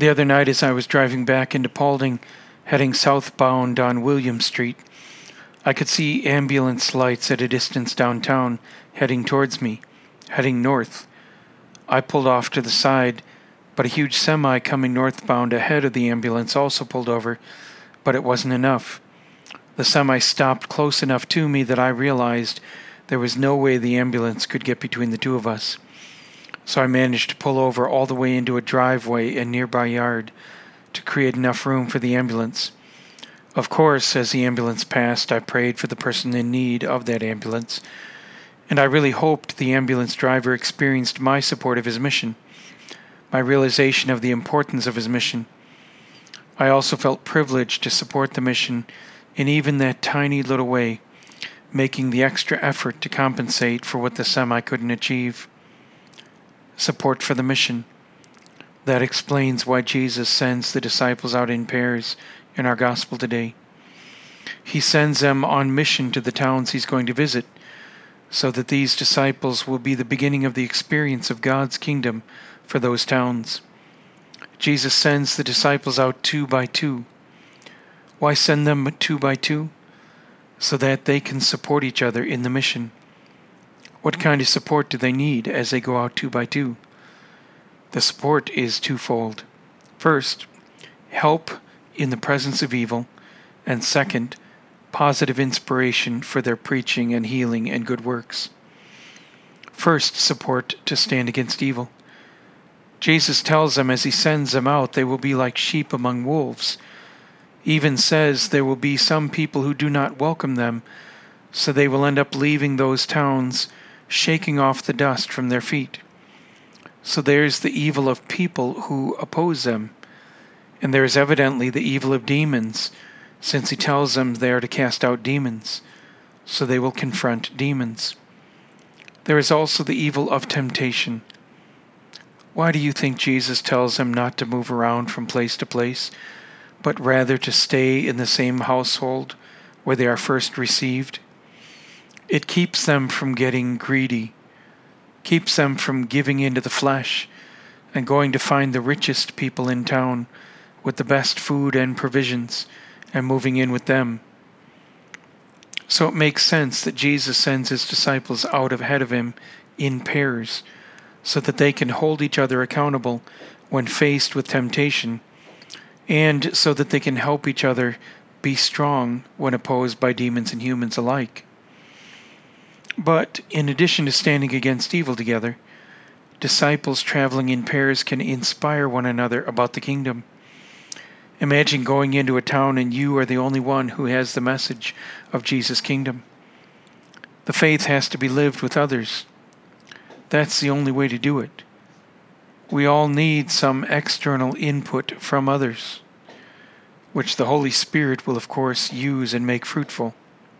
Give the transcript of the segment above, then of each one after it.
The other night as I was driving back into Paulding, heading southbound on William Street, I could see ambulance lights at a distance downtown heading towards me, heading north. I pulled off to the side, but a huge semi coming northbound ahead of the ambulance also pulled over, but it wasn't enough. The semi stopped close enough to me that I realized there was no way the ambulance could get between the two of us. So I managed to pull over all the way into a driveway and nearby yard to create enough room for the ambulance. Of course, as the ambulance passed, I prayed for the person in need of that ambulance, and I really hoped the ambulance driver experienced my support of his mission, my realization of the importance of his mission. I also felt privileged to support the mission in even that tiny little way, making the extra effort to compensate for what the semi couldn't achieve. Support for the mission. That explains why Jesus sends the disciples out in pairs in our gospel today. He sends them on mission to the towns he's going to visit, so that these disciples will be the beginning of the experience of God's kingdom for those towns. Jesus sends the disciples out 2 by 2. Why send them 2 by 2? So that they can support each other in the mission. What kind of support do they need as they go out 2 by 2? The support is twofold. First, help in the presence of evil, and second, positive inspiration for their preaching and healing and good works. First, support to stand against evil. Jesus tells them as he sends them out, they will be like sheep among wolves. Even says there will be some people who do not welcome them, so they will end up leaving those towns, shaking off the dust from their feet. So there's the evil of people who oppose them, and there is evidently the evil of demons, since he tells them they are to cast out demons, so they will confront demons. There is also the evil of temptation. Why do you think Jesus tells them not to move around from place to place, but rather to stay in the same household where they are first received? It keeps them from getting greedy, keeps them from giving into the flesh and going to find the richest people in town with the best food and provisions and moving in with them. So it makes sense that Jesus sends his disciples out ahead of him in pairs so that they can hold each other accountable when faced with temptation, and so that they can help each other be strong when opposed by demons and humans alike. But in addition to standing against evil together, disciples traveling in pairs can inspire one another about the kingdom. Imagine going into a town and you are the only one who has the message of Jesus' kingdom. The faith has to be lived with others. That's the only way to do it. We all need some external input from others, which the Holy Spirit will of course use and make fruitful.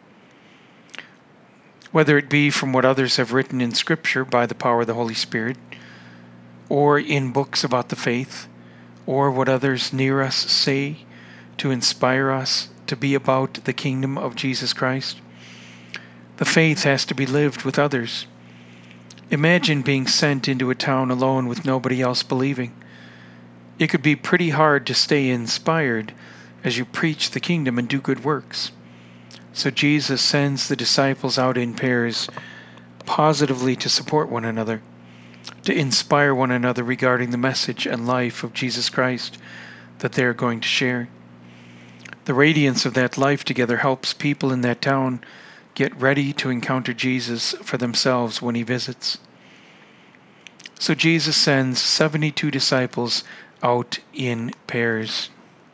Whether it be from what others have written in Scripture by the power of the Holy Spirit, or in books about the faith, or what others near us say to inspire us to be about the kingdom of Jesus Christ. The faith has to be lived with others. Imagine being sent into a town alone with nobody else believing. It could be pretty hard to stay inspired as you preach the kingdom and do good works. So Jesus sends the disciples out in pairs, positively to support one another, to inspire one another regarding the message and life of Jesus Christ that they are going to share. The radiance of that life together helps people in that town get ready to encounter Jesus for themselves when he visits. So Jesus sends 72 disciples out in pairs.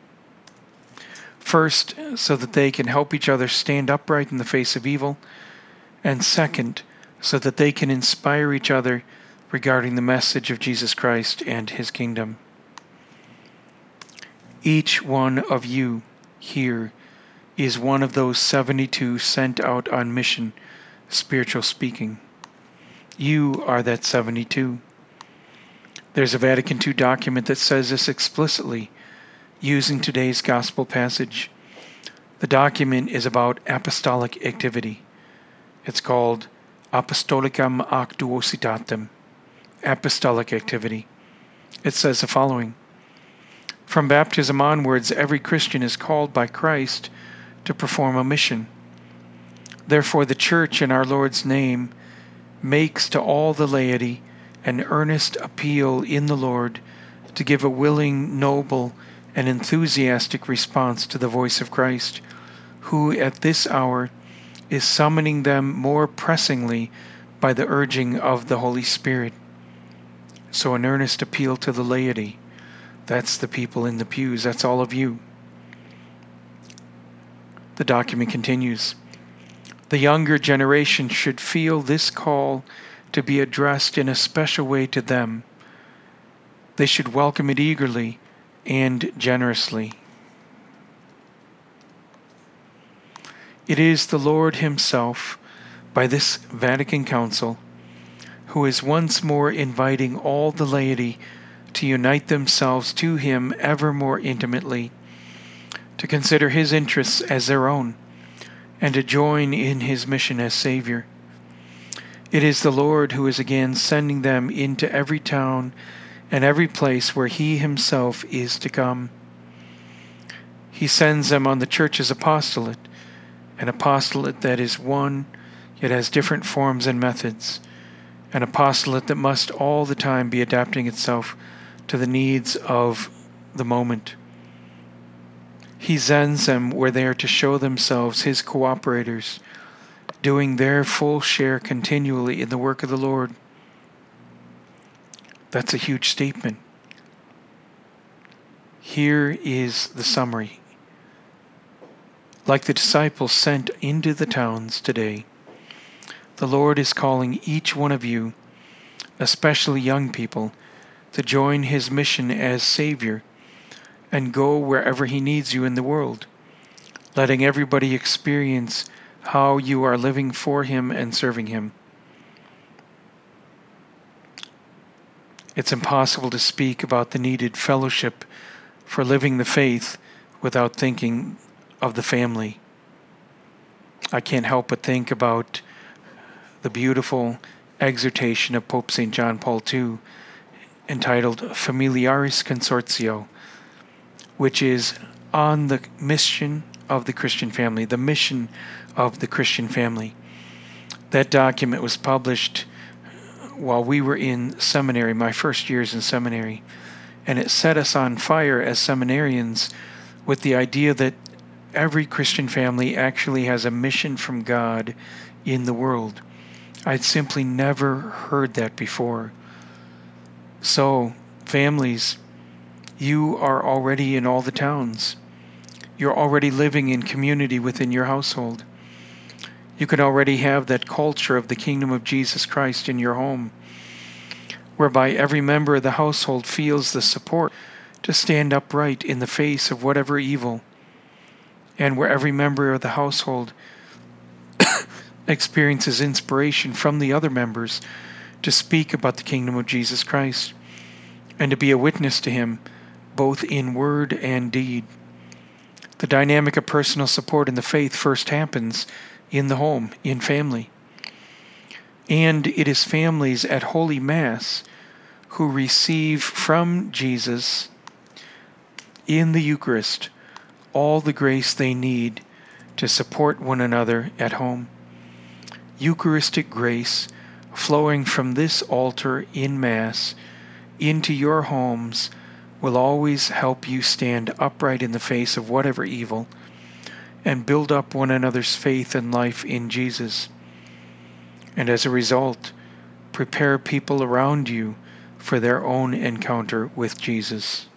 First, so that they can help each other stand upright in the face of evil, and second, so that they can inspire each other regarding the message of Jesus Christ and his kingdom. Each one of you here is one of those 72 sent out on mission, spiritual speaking. You are that 72. There's a Vatican II document that says this explicitly, using today's gospel passage. The document is about apostolic activity. It's called Apostolicam Actuositatem, apostolic activity. It says the following: From baptism onwards, every Christian is called by Christ to perform a mission. Therefore, the Church, in our Lord's name, makes to all the laity an earnest appeal in the Lord to give a willing, noble, and enthusiastic response to the voice of Christ, who at this hour is summoning them more pressingly by the urging of the Holy Spirit. So an earnest appeal to the laity. That's the people in the pews. That's all of you. The document continues. The younger generation should feel this call to be addressed in a special way to them. They should welcome it eagerly and generously. It is the Lord Himself, by this Vatican Council, who is once more inviting all the laity to unite themselves to Him ever more intimately, to consider His interests as their own, and to join in His mission as Savior. It is the Lord who is again sending them into every town and every place where He Himself is to come. He sends them on the Church's apostolate, an apostolate that is one, yet has different forms and methods, an apostolate that must all the time be adapting itself to the needs of the moment. He sends them where they are to show themselves His cooperators, doing their full share continually in the work of the Lord. That's a huge statement. Here is the summary. Like the disciples sent into the towns today, the Lord is calling each one of you, especially young people, to join His mission as Savior and go wherever He needs you in the world, letting everybody experience how you are living for Him and serving Him. It's impossible to speak about the needed fellowship for living the faith without thinking of the family. I can't help but think about the beautiful exhortation of Pope St. John Paul II, entitled Familiaris Consortio, which is on the mission of the Christian family, the mission of the Christian family. That document was published while we were in seminary, my first years in seminary, and it set us on fire as seminarians with the idea that every Christian family actually has a mission from God in the world. I'd simply never heard that before. So, families, you are already in all the towns. You're already living in community within your household. You can already have that culture of the kingdom of Jesus Christ in your home, whereby every member of the household feels the support to stand upright in the face of whatever evil, and where every member of the household experiences inspiration from the other members to speak about the kingdom of Jesus Christ and to be a witness to Him, both in word and deed. The dynamic of personal support in the faith first happens in the home, in family. And it is families at Holy Mass who receive from Jesus in the Eucharist all the grace they need to support one another at home. Eucharistic grace flowing from this altar in Mass into your homes will always help you stand upright in the face of whatever evil and build up one another's faith and life in Jesus. And as a result, prepare people around you for their own encounter with Jesus.